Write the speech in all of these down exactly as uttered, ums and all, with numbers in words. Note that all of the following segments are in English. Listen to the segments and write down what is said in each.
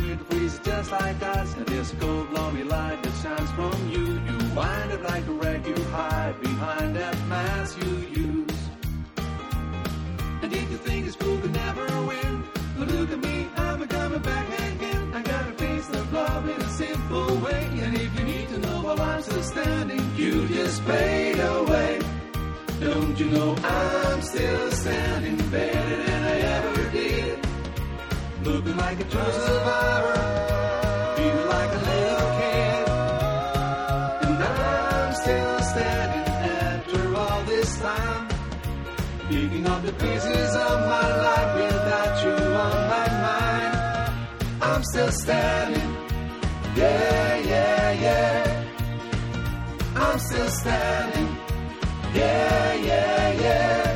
with the freezes just like us. And there's a cold, gloomy light that shines from you. You wind up like a wreck, you hide behind that mask you use. And if you think it's cool to never win, well, look at me, I'm coming back again. I got a face of love in a simple way. And if you need to know while I'm still standing, you just fade away. Don't you know I'm still standing better than I ever did? Looking like a true survivor, feeling like a little kid. And I'm still standing after all this time, picking up the pieces of my life without you on my mind. I'm still standing, yeah, yeah, yeah. I'm still standing, yeah, yeah, yeah.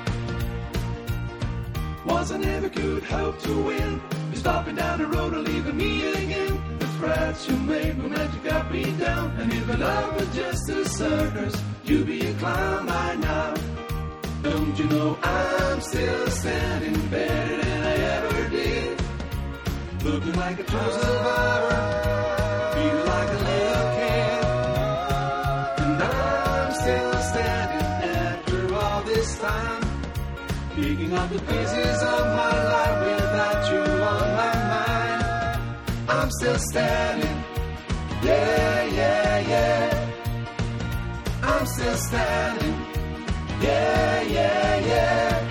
Was I never could hope to win. You're stopping down the road and leaving me again. The threats you made were meant to cut me down. And if love was just a circus, you'd be a clown by now. Don't you know I'm still standing better than I ever did? Looking like a true survivor, feeling like a little kid. And I'm still standing after all this time, picking up the pieces of my life without you on my mind. I'm still standing, yeah, yeah, yeah. I'm still standing, yeah, yeah, yeah.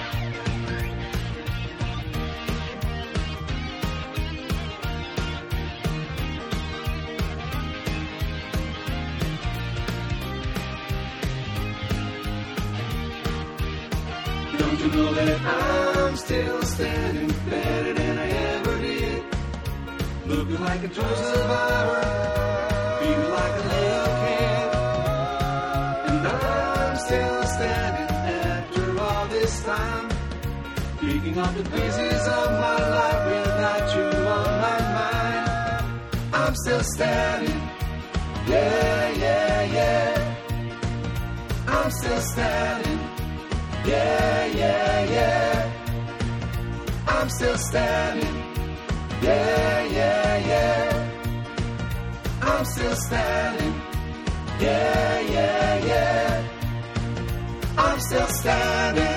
Don't you know that I'm still standing better than I ever did? Looking like a true survivor, feeling like a little kid. And I'm still standing after all this time, picking up the pieces of my life without you on my mind. I'm still standing, yeah, yeah, yeah. I'm still standing, yeah, yeah, yeah. I'm still standing, yeah, yeah, yeah. I'm still standing, yeah, yeah, yeah. I'm still standing.